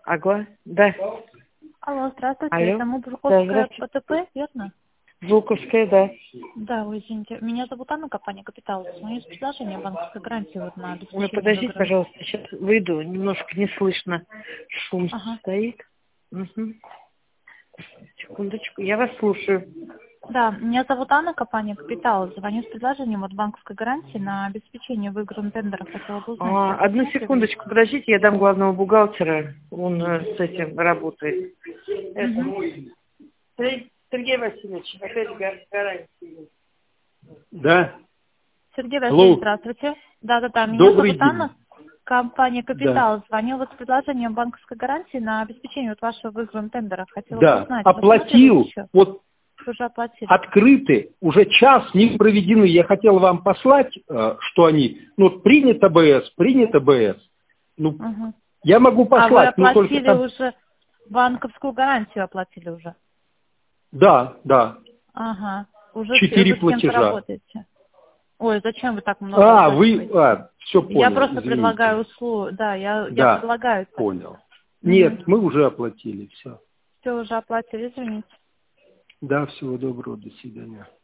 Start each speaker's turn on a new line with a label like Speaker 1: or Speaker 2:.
Speaker 1: Ага, да.
Speaker 2: Алло, здравствуйте,
Speaker 1: Алло.
Speaker 2: это
Speaker 1: Да,
Speaker 2: Мудруховская
Speaker 1: здравствуйте.
Speaker 2: ПТП, верно?
Speaker 1: Жуковская, да.
Speaker 2: Да, ой, извините. Меня зовут Анна, компания «Капитал». Звоню с предложением банковской гарантии вот на
Speaker 1: Вы
Speaker 2: обеспечение
Speaker 1: подождите,
Speaker 2: выигранных.
Speaker 1: пожалуйста, сейчас выйду, немножко не слышно. Шум
Speaker 2: Ага.
Speaker 1: стоит. Угу. Секундочку, я вас слушаю.
Speaker 2: Да, меня зовут Анна, компания «Капитал». Звоню с предложением от банковской гарантии на обеспечение выигранных тендеров. Хотела бы узнать, сейчас
Speaker 1: Одну
Speaker 2: рассматриваете?
Speaker 1: секундочку, подождите, я дам главного бухгалтера, он с этим работает.
Speaker 2: Угу.
Speaker 1: Сергей Васильевич, опять гарантия.
Speaker 3: Да.
Speaker 2: Сергей Васильевич,
Speaker 3: Алло.
Speaker 2: здравствуйте. Да, меня
Speaker 3: Добрый
Speaker 2: зовут
Speaker 3: день.
Speaker 2: Анна, компания
Speaker 3: Да.
Speaker 2: «Капитал». Звоню вот с предложением банковской гарантии на обеспечение вот вашего выигранного тендера. Хотела бы
Speaker 3: Да.
Speaker 2: узнать, рассматриваете
Speaker 3: Оплатил.
Speaker 2: еще?
Speaker 3: Вот
Speaker 2: Вы уже оплатили.
Speaker 3: открыты. Уже час не проведены. Я хотел вам послать, что они... Ну, вот принято БС, принято БС. Ну,
Speaker 2: Угу.
Speaker 3: я могу
Speaker 2: А вы
Speaker 3: послать, но только
Speaker 2: оплатили
Speaker 3: там...
Speaker 2: уже, банковскую гарантию оплатили уже?
Speaker 3: Да, да.
Speaker 2: Ага. Уже
Speaker 3: 4
Speaker 2: вы с кем-то
Speaker 3: платежа.
Speaker 2: работаете? Ой, зачем вы так много оплачиваете?
Speaker 3: Все
Speaker 2: Я
Speaker 3: понял,
Speaker 2: просто предлагаю
Speaker 3: извините.
Speaker 2: услугу. Да, я
Speaker 3: Да,
Speaker 2: предлагаю это.
Speaker 3: понял.
Speaker 2: Угу.
Speaker 3: Нет, мы уже оплатили все.
Speaker 2: Все уже оплатили, извините.
Speaker 3: Да, всего доброго, до свидания.